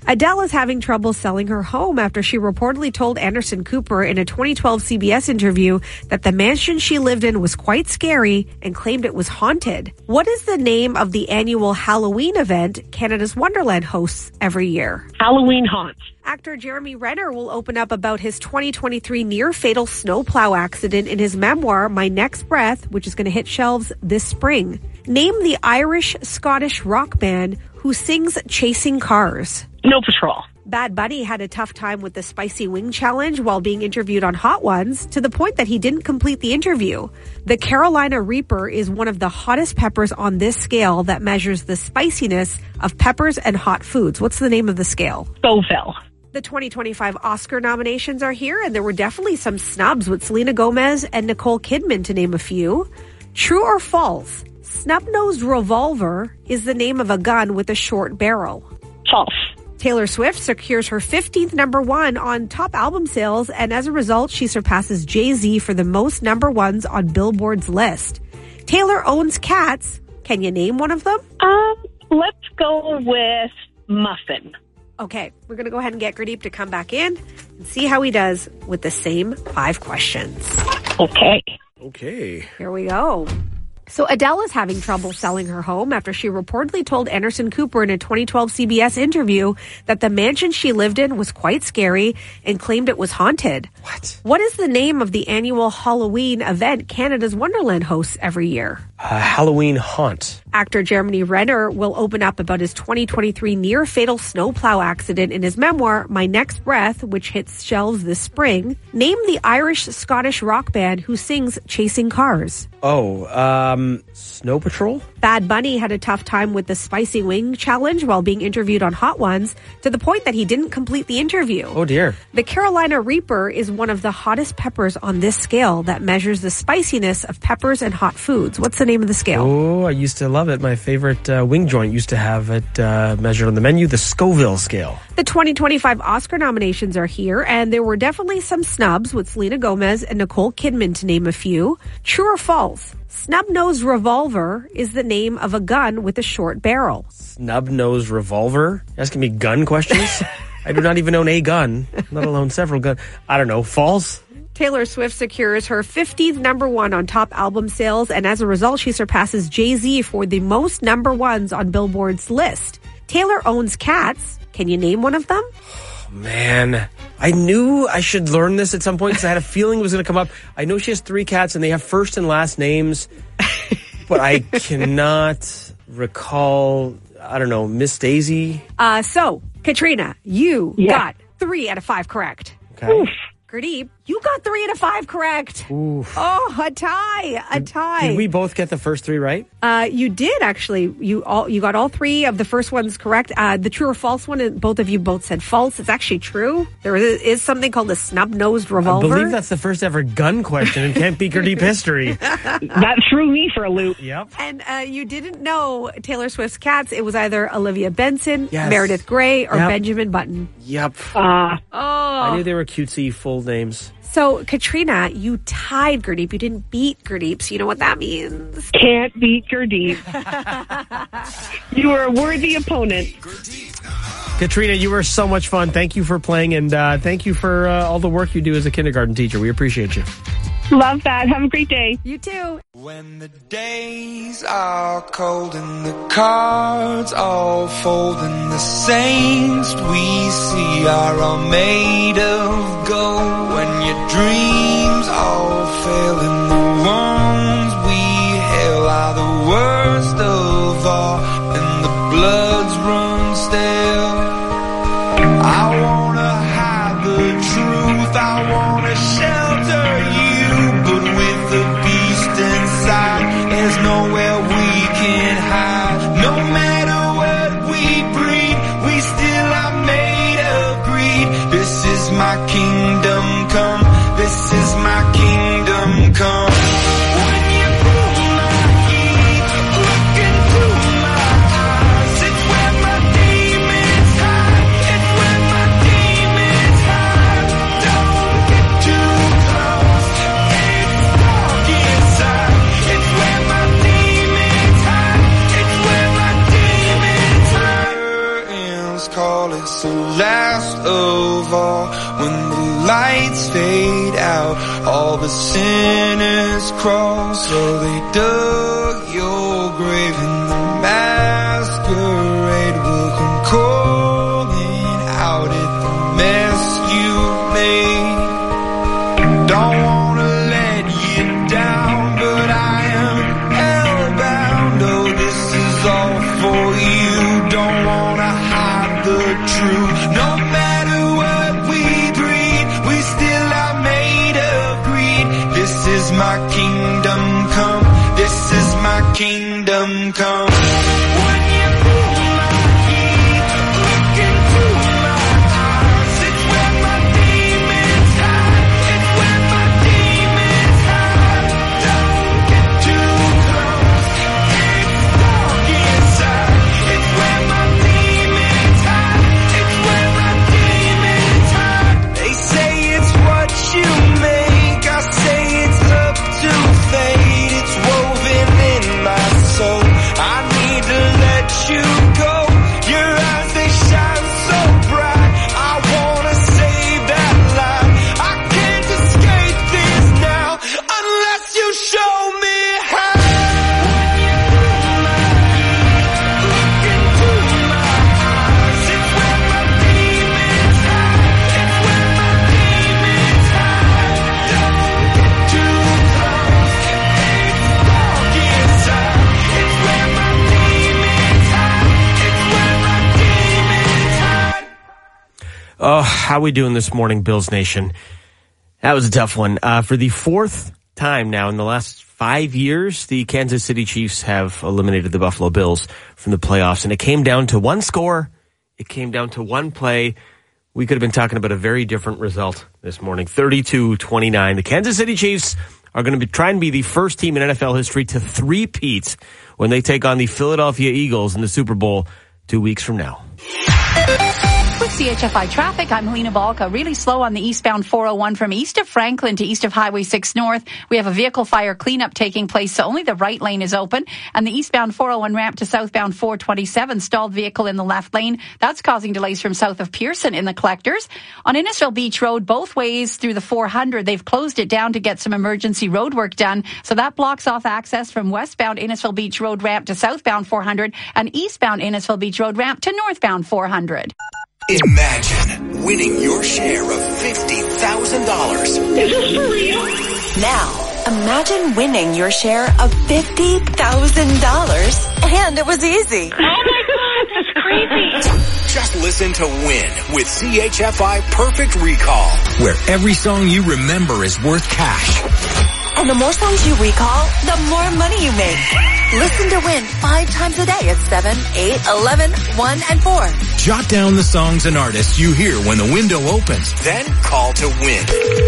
S14: Adele is having trouble selling her home after she reportedly told Anderson Cooper in a twenty twelve C B S interview that the mansion she lived in was quite scary and claimed it was haunted. What is the name of the annual Halloween event Canada's Wonderland hosts every year?
S8: Halloween Haunts.
S14: Actor Jeremy Renner will open up about his twenty twenty-three near-fatal snowplow accident in his memoir, My Next Breath, which is going to hit shelves this spring. Name the Irish-Scottish rock band who sings Chasing Cars.
S8: Snow Patrol.
S14: Bad Bunny had a tough time with the spicy wing challenge while being interviewed on Hot Ones, to the point that he didn't complete the interview. The Carolina Reaper is one of the hottest peppers on this scale that measures the spiciness of peppers and hot foods. What's the name of the scale?
S8: Scoville.
S14: The twenty twenty-five Oscar nominations are here, and there were definitely some snubs with Selena Gomez and Nicole Kidman, to name a few. True or false? Snub-nosed revolver is the name of a gun with a short barrel.
S8: False.
S14: Taylor Swift secures her fifteenth number one on top album sales, and as a result, she surpasses Jay-Z for the most number ones on Billboard's list. Taylor owns cats. Can you name one of them?
S8: Um, let's go with Muffin.
S14: Okay, we're going to go ahead and get Gurdeep to come back in and see how he does with the same five questions.
S8: Okay.
S5: Okay.
S14: Here we go. So Adele is having trouble selling her home after she reportedly told Anderson Cooper in a twenty twelve C B S interview that the mansion she lived in was quite scary and claimed it was haunted.
S5: What?
S14: What is the name of the annual Halloween event Canada's Wonderland hosts every year?
S5: Uh, Halloween Haunt.
S14: Actor Jeremy Renner will open up about his twenty twenty-three near-fatal snowplow accident in his memoir, My Next Breath, which hits shelves this spring. Name the Irish-Scottish rock band who sings Chasing Cars.
S5: Oh, um, Snow Patrol?
S14: Bad Bunny had a tough time with the spicy wing challenge while being interviewed on Hot Ones, to the point that he didn't complete the interview.
S5: Oh, dear.
S14: The Carolina Reaper is one of the hottest peppers on this scale that measures the spiciness of peppers and hot foods. What's the name of the scale?
S5: Oh, I used to love it. My favorite uh, wing joint used to have it uh, measured on the menu, the Scoville scale.
S14: The twenty twenty-five Oscar nominations are here, and there were definitely some snubs with Selena Gomez and Nicole Kidman, to name a few. True or false? Snub-nosed revolver is the name of a gun with a short barrel.
S5: Snub-nosed revolver? You're asking me gun questions? I do not even own a gun, let alone several guns. I don't know. False?
S14: Taylor Swift secures her fifteenth number one on top album sales, and as a result, she surpasses Jay-Z for the most number ones on Billboard's list. Taylor owns cats. Can you name one of them?
S5: Oh, man. I knew I should learn this at some point because I had a feeling it was going to come up. I know she has three cats, and they have first and last names, but I cannot recall, I don't know, Miss Daisy?
S14: Uh, so, Katrina, you
S8: Yeah.
S14: got three out of five correct.
S5: Okay.
S14: Oof. Gurdeep, you got three out of five correct.
S5: Oof.
S14: Oh, a tie, a tie.
S5: Did we both get the first three right?
S14: Uh, you did actually. You all you got all three of the first ones correct. Uh, the true or false one, both of you both said false. It's actually true. There is, is something called a snub-nosed revolver.
S5: I believe that's the first ever gun question in Can't Be Gurdeep history.
S8: That threw me for a loop.
S5: Yep.
S14: And uh, you didn't know Taylor Swift's cats. It was either Olivia Benson,
S5: Yes.
S14: Meredith Grey, or
S5: Yep.
S14: Benjamin Button.
S5: Yep.
S8: Uh,
S14: Oh.
S5: I knew they were cutesy full names.
S14: So, Katrina, you tied Gurdeep. You didn't beat Gurdeep, so you know what that means.
S8: can't beat Gurdeep. You are a worthy opponent.
S5: Katrina, you were so much fun. Thank you for playing, and uh, thank you for uh, all the work you do as a kindergarten teacher. We appreciate you.
S8: Love that. Have a great day.
S14: You too.
S15: When the days are cold and the cards all fold and the saints we see are all made of gold, when your dreams all fail and the ones we hail are the worst of all and the bloods run stale, I wanna hide the truth, I wanna shelter you. But with the beast inside, there's nowhere we can hide. No matter what we breed, we still are made of greed. This is my kingdom come. This is my kingdom come.
S4: fade out. All the sinners crawl, so they dug your grave, and the masquerade will come calling out at the mess you made. Don't wanna let you down, but I am hellbound. Oh, this is all for you. Don't wanna hide the truth. No matter what we breed, we still are made of greed. This is my kingdom come. This is my kingdom come. When you pull my key, look into my eyes. It's where my demons hide. It's where my demons hide. Don't get too close. It's dark inside. It's where my demons hide. It's where my demons hide. They say it's what you make. I say it's up to fate. It's woven in my soul. I need to let you go. Your eyes, they shine so bright. I wanna save that light. I can't escape this now unless you show me how. Look into my eyes. It's where my demons hide. It's where my demons hide. Don't get too close. It's dark inside. It's where my demons hide. It's where my demons hide.
S5: Oh, how we doing this morning, Bills Nation? That was a tough one. Uh, for the fourth time now in the last five years, the Kansas City Chiefs have eliminated the Buffalo Bills from the playoffs, and it came down to one score. It came down to one play. We could have been talking about a very different result this morning. thirty-two twenty-nine. The Kansas City Chiefs are going to be trying to be the first team in N F L history to three-peat when they take on the Philadelphia Eagles in the Super Bowl two weeks from now.
S6: With C H F I traffic, I'm Helena Balka. Really slow on the eastbound four oh one from east of Franklin to east of Highway six North. We have a vehicle fire cleanup taking place, so only the right lane is open. And the eastbound four oh one ramp to southbound four twenty-seven, stalled vehicle in the left lane. That's causing delays from south of Pearson in the collectors. On Innisfil Beach Road, both ways through the four hundred, they've closed it down to get some emergency road work done. So that blocks off access from westbound Innisfil Beach Road ramp to southbound four hundred and eastbound Innisfil Beach Road ramp to northbound four hundred.
S1: Imagine winning your share of fifty thousand dollars.
S23: Is this for real? Now, imagine winning your share of fifty thousand dollars. And it was easy.
S2: Oh my God, that's crazy.
S1: Just listen to Win with C H F I Perfect Recall, where every song you remember is worth cash.
S23: And the more songs you recall, the more money you make. Listen to Win five times a day at seven, eight, eleven, one, and four.
S1: Jot down the songs and artists you hear when the window opens. Then call to win.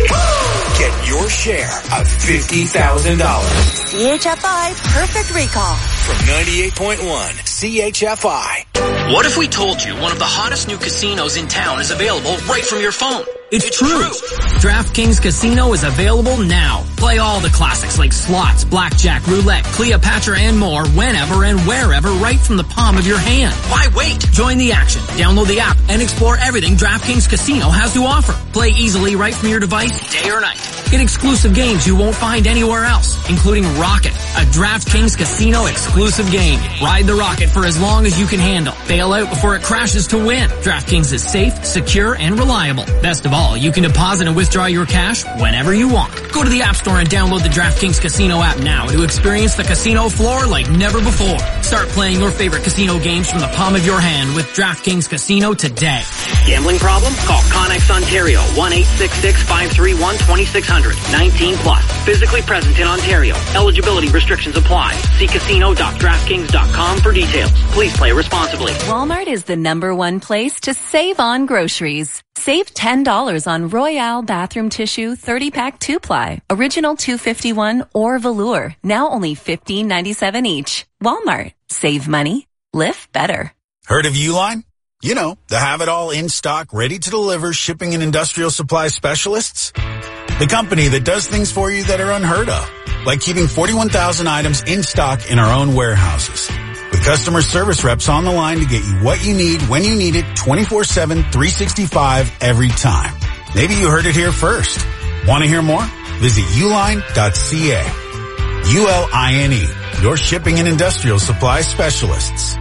S1: Get your share of fifty thousand dollars.
S23: C H F I Perfect Recall.
S1: From ninety-eight point one C H F I.
S18: What if we told you one of the hottest new casinos in town is available right from your phone?
S9: It's, it's true. true. DraftKings Casino is available now. Play all the classics like slots, blackjack, roulette, Cleopatra, and more whenever and wherever right from the palm of your hand.
S18: Why wait?
S9: Join the action. Download the app and explore everything DraftKings Casino has to offer. Play easily right from your device, day or night. Get exclusive games you won't find anywhere else, including Rocket, a DraftKings Casino exclusive game. Ride the rocket for as long as you can handle. Bail out before it crashes to win. DraftKings is safe, secure, and reliable. Best of all, you can deposit and withdraw your cash whenever you want. Go to the App Store and download the DraftKings Casino app now to experience the casino floor like never before. Start playing your favorite casino games from the palm of your hand with DraftKings Casino today.
S18: Gambling problem? Call Connex Ontario, one eight six six, five three one, two six zero zero, nineteen plus. Physically present in Ontario. Eligibility restrictions apply. See casino dot draftkings dot com for details. Please play responsibly.
S12: Walmart is the number one place to save on groceries. Save ten dollars on Royale bathroom tissue thirty pack two ply, original two fifty-one or velour, now only fifteen ninety-seven each. Walmart. Save money. Live better.
S24: Heard of Uline? You know, the have-it-all in-stock, ready-to-deliver shipping and industrial supply specialists. The company that does things for you that are unheard of, like keeping forty-one thousand items in stock in our own warehouses. With customer service reps on the line to get you what you need when you need it, twenty-four seven, three sixty-five every time. Maybe you heard it here first. Want to hear more? Visit uline dot c a. U L I N E, your shipping and industrial supply specialists.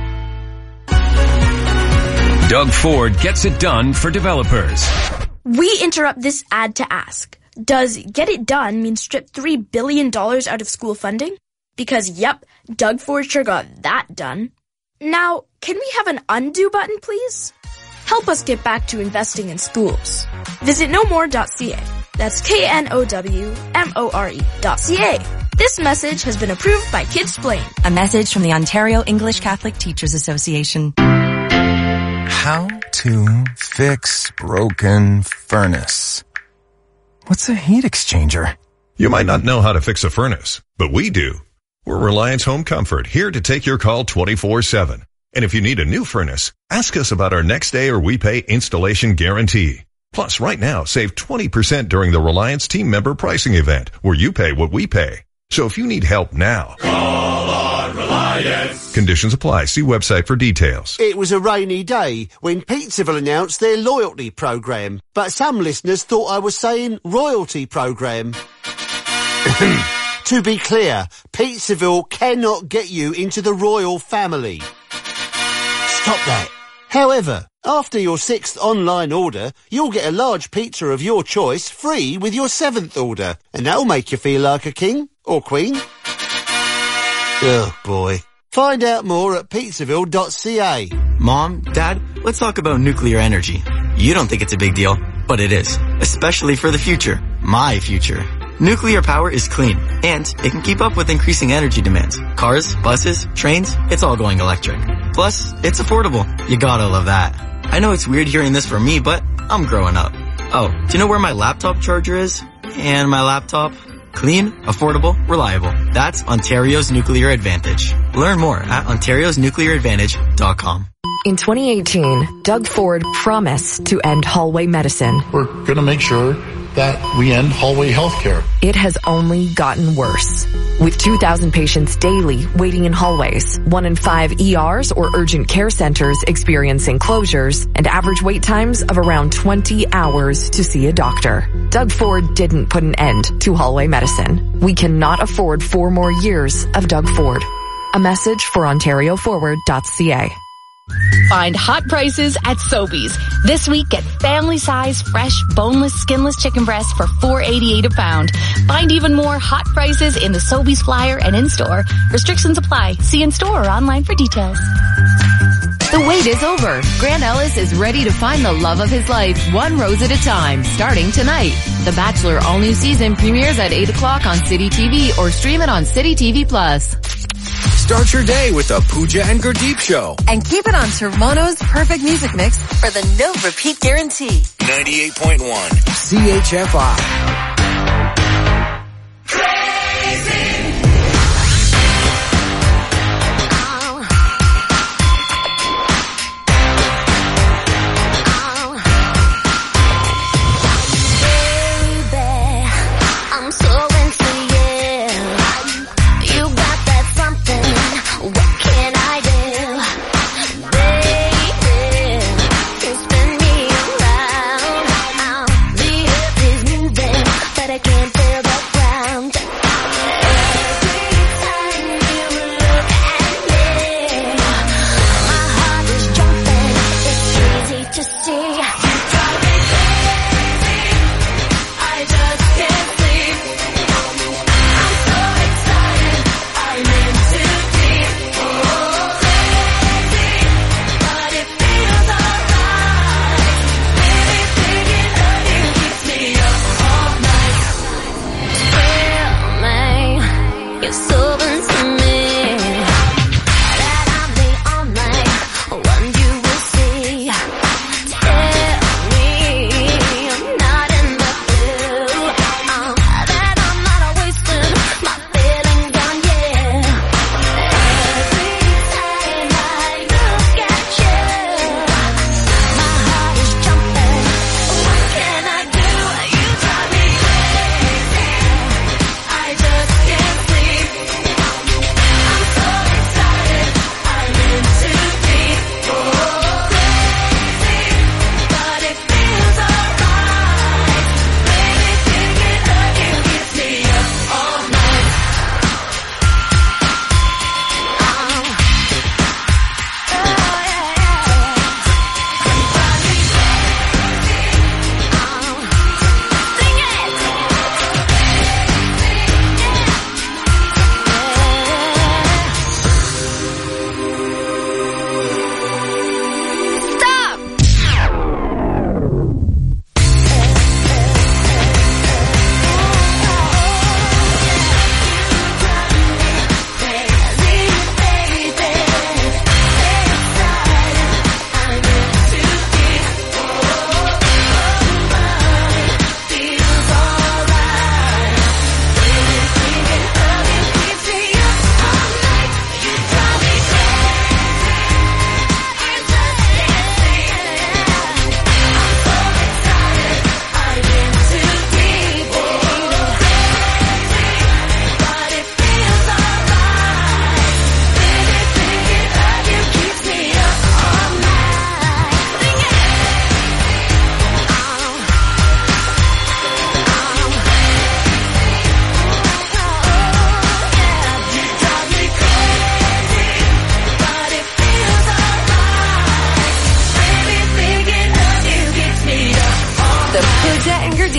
S17: Doug Ford gets it done for developers.
S19: We interrupt this ad to ask, does get it done mean strip three billion dollars out of school funding? Because, yep, Doug Ford sure got that done. Now, can we have an undo button, please? Help us get back to investing in schools. Visit no more dot c a. That's K N O W M O R E dot C A. This message has been approved by Kidsplain.
S21: A message from the Ontario English Catholic Teachers Association.
S22: How to fix broken furnace. What's a heat exchanger?
S25: You might not know how to fix a furnace, but we do. We're Reliance Home Comfort, here to take your call twenty-four seven. And if you need a new furnace, ask us about our next day or we pay installation guarantee. Plus, right now, save twenty percent during the Reliance team member pricing event, where you pay what we pay. So if you need help now,
S26: call on Reliance.
S25: Conditions apply. See website for details.
S27: It was a rainy day when Pizzaville announced their loyalty program, but some listeners thought I was saying royalty program. To be clear, Pizzaville cannot get you into the royal family. Stop that. However, after your sixth online order, you'll get a large pizza of your choice free with your seventh order, and that'll make you feel like a king or queen. Oh boy. Find out more at pizzaville dot c a.
S28: Mom, Dad, let's talk about nuclear energy. You don't think it's a big deal, but it is, especially for the future, my future. Nuclear power is clean, and it can keep up with increasing energy demands. Cars, buses, trains, it's all going electric. Plus, it's affordable. You gotta love that. I know it's weird hearing this from me, but I'm growing up. Oh, do you know where my laptop charger is? And my laptop? Clean, affordable, reliable. That's Ontario's Nuclear Advantage. Learn more at ontarios nuclear advantage dot com.
S29: In twenty eighteen, Doug Ford promised to end hallway medicine.
S30: We're going to make sure that we end hallway healthcare.
S29: It has only gotten worse. With two thousand patients daily waiting in hallways, one in five E Rs or urgent care centers experiencing closures, and average wait times of around twenty hours to see a doctor. Doug Ford didn't put an end to hallway medicine. We cannot afford four more years of Doug Ford. A message for ontario forward dot c a.
S10: Find hot prices at Sobeys. This week, get family-size, fresh, boneless, skinless chicken breasts for four eighty-eight a pound. Find even more hot prices in the Sobeys flyer and in-store. Restrictions apply. See in-store or online for details.
S31: The wait is over. Grant Ellis is ready to find the love of his life, one rose at a time, starting tonight. The Bachelor all-new season premieres at eight o'clock on City T V or stream it on City T V Plus.
S1: Start your day with the Pooja and Gurdeep Show.
S23: And keep it on Toronto's perfect music mix for the no repeat guarantee.
S1: ninety-eight point one C H F I.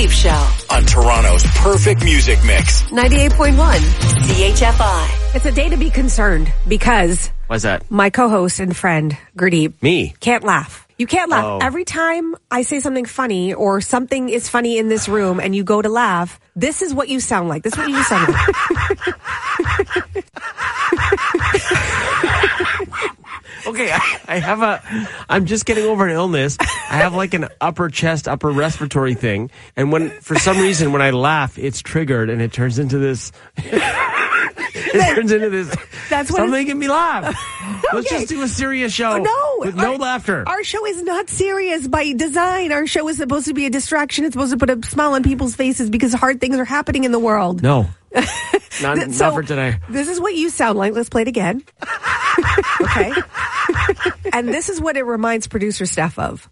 S23: Gurdeep Show.
S1: On Toronto's perfect music mix.
S23: ninety-eight point one C H F I.
S3: It's a day to be concerned because...
S4: What's that?
S3: My co-host and friend, Gurdeep.
S4: Me?
S3: Can't laugh. You can't laugh.
S4: Oh.
S3: Every time I say something funny or something is funny in this room and you go to laugh, this is what you sound like. This is what you sound like.
S4: Okay, I, I have a, I'm just getting over an illness. I have like an upper chest, upper respiratory thing. And when, for some reason, when I laugh, it's triggered and it turns into this, it turns into this,
S3: That's what
S4: something making me laugh. Let's
S3: Okay.
S4: just do a serious show.
S3: No.
S4: With no
S3: our,
S4: laughter.
S3: Our show is not serious by design. Our show is supposed to be a distraction. It's supposed to put a smile on people's faces because hard things are happening in the world.
S4: No. Not,
S3: So,
S4: not for today.
S3: This is what you sound like. Let's play it again. Okay. And this is what it reminds producer Steph of.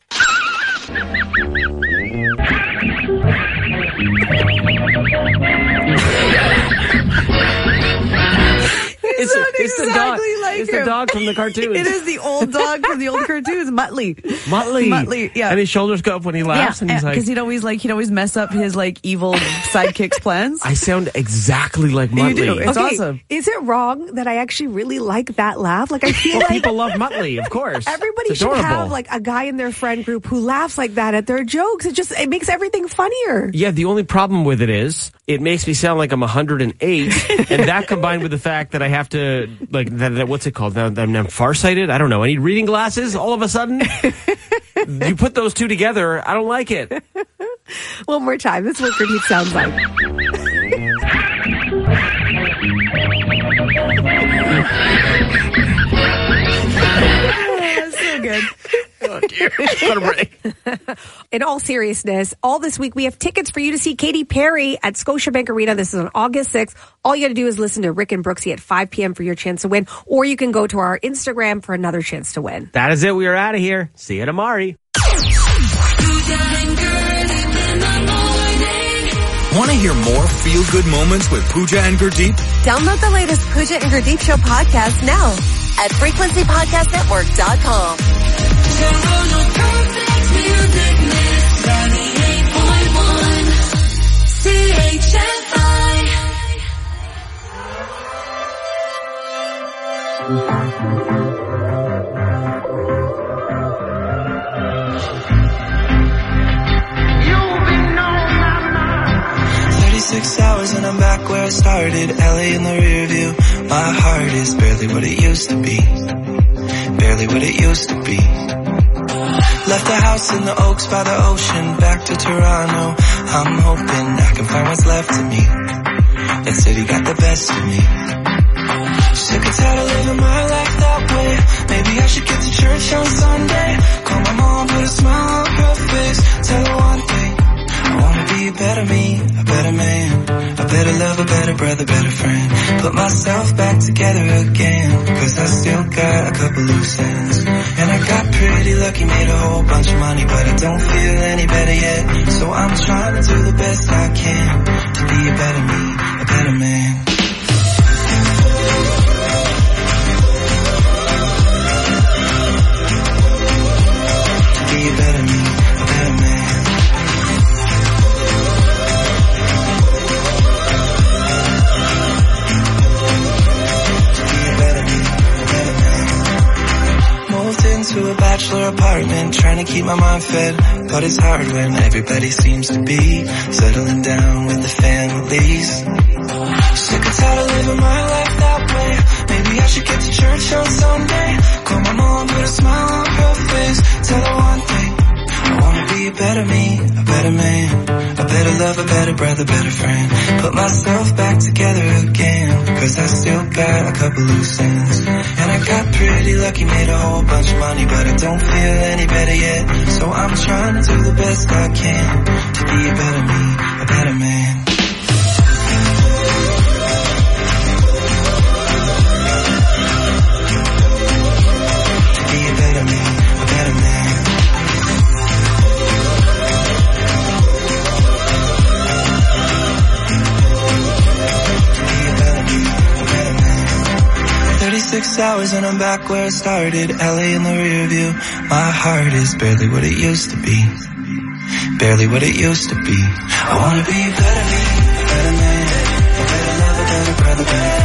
S4: It's, a, it's the dog.
S5: exactly like
S4: it's
S5: him.
S4: the dog from the cartoons.
S5: It is the old dog from the old cartoons, Muttley.
S4: Muttley.
S5: Muttley, yeah.
S4: And his shoulders go up when he laughs,
S5: yeah,
S4: and he's like,
S5: because he'd always like he'd always mess up his like evil sidekick's plans.
S4: I sound exactly like Muttley.
S5: You do. It's
S3: Okay,
S5: awesome.
S3: Is it wrong that I actually really like that laugh? Like I feel
S4: Well,
S3: like
S4: people love Muttley, of course.
S3: everybody
S4: It's
S3: should
S4: adorable.
S3: have like a guy in their friend group who laughs like that at their jokes. It just it makes everything funnier.
S4: Yeah, the only problem with it is it makes me sound like I'm one hundred eight, and that combined with the fact that I have to, like, that, that, what's it called? That, that I'm farsighted? I don't know. I need reading glasses all of a sudden. You put those two together, I don't like it.
S3: One more time. This is what Gurdeep sounds like.
S5: Oh, so good.
S4: Oh, dear. What a break.
S3: In all seriousness, all this week we have tickets for you to see Katy Perry at Scotiabank Arena. This is on August sixth. All you got to do is listen to Rick and Brooksy at five p.m. for your chance to win, or you can go to our Instagram for another chance to win.
S4: That is it. We are out of here. See you tomorrow.
S1: Want to hear more feel-good moments with Pooja and Gurdeep?
S23: Download the latest Pooja and Gurdeep Show podcast now at frequency podcast network dot com. C H F
S7: thirty-six hours and I'm back where I started. L A in the rear view. My heart is barely what it used to be. Barely what it used to be. Left the house in the Oaks by the ocean. Back to Toronto. I'm hoping I can find what's left of me. That city got the best of me. Sick and tired of living my life that way. Maybe I should get to church on Sunday. Call my mom, put a smile on her face. Tell her one thing. I wanna be a better me, a better man, a better lover, better brother, better friend. Put myself back together again, cause I still got a couple loose ends. And I got pretty lucky, made a whole bunch of money, but I don't feel any better yet. So I'm trying to do the best I can, to be a better me, a better man. To be a better me, a better man. To a bachelor apartment, trying to keep my mind fed, but it's hard when everybody seems to be settling down with the families. Sick and tired of living my life that way. Maybe I should get to church on Sunday. Call my mom, put a smile on her face. Tell her one thing. I wanna be a better me, a better man, a better lover, better brother, better friend. Put myself back together again, cause I still got a couple loose ends. And I got pretty lucky, made a whole bunch of money, but I don't feel any better yet. So I'm trying to do the best I can, to be a better me, a better man. To be a better me, a better man. thirty-six hours and I'm back where I started. L A in the rear view. My heart is barely what it used to be. barely what it used to be. I wanna be a better me, a better man, a better lover, better brother, better